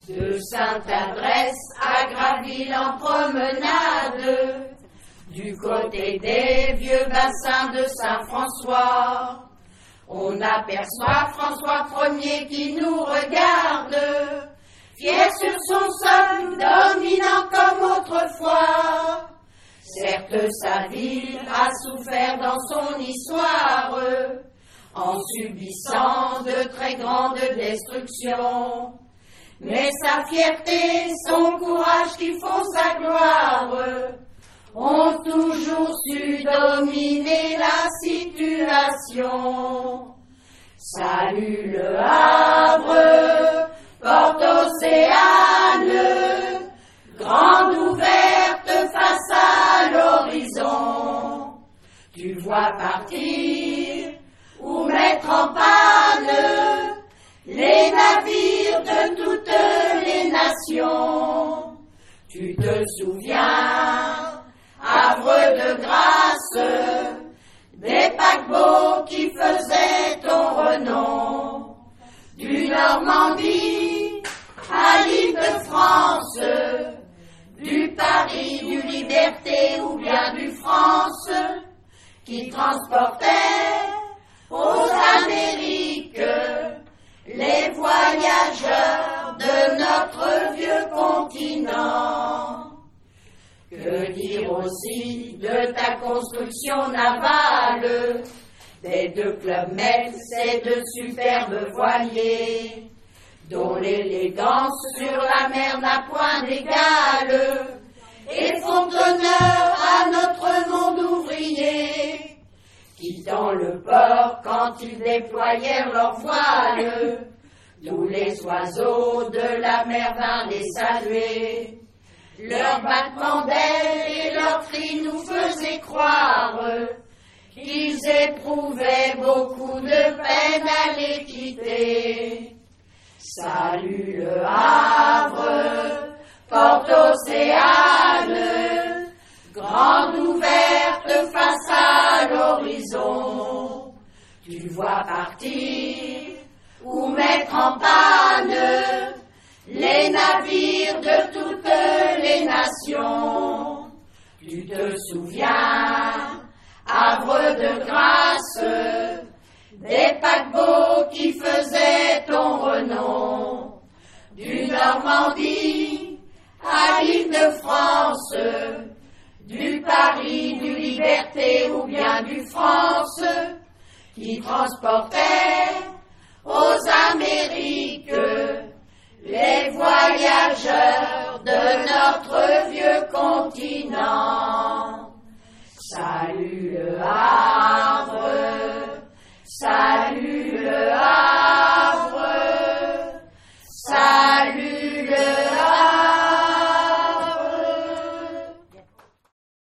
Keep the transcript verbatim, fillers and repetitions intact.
De Sainte-Adresse à Graville en promenade, du côté des vieux bassins de Saint-François, on aperçoit François Ier qui nous regarde, fier sur son sol, dominant comme autrefois. Certes, sa ville a souffert dans son histoire, en subissant de très grandes destructions. Mais sa fierté, son courage qui font sa gloire, ont toujours su dominer la situation. Salut le Havre, porte océane, grande ouverte face à l'horizon. Tu vois partir ou mettre en panne les navires de toutes les nations. Tu te souviens, Havre de grâce, des paquebots qui faisaient ton renom, du Normandie à l'île de France, du Paris, du Liberté ou bien du France, qui transportait aux Amériques les voyageurs de notre vieux continent. Que dire aussi de ta construction navale, des deux clubs Med, ces deux superbes voiliers, dont l'élégance sur la mer n'a point d'égal, et font honneur à notre monde ouvrier, quittant le port quand ils déployèrent leurs voiles. Tous les oiseaux de la mer vinrent les saluer. Leur battement d'ailes et leur cri nous faisaient croire qu'ils éprouvaient beaucoup de peine à les quitter. Salut le Havre, porte océane, grande ouverte face à l'horizon. Tu vois partir ou mettre en panne les navires de toutes les nations. Tu te souviens, Havre de grâce, des paquebots qui faisaient ton renom, du Normandie à l'île de France, du Paris, du Liberté ou bien du France, qui transportait aux Amériques les voyageurs de notre vieux continent. Salut le Havre, salut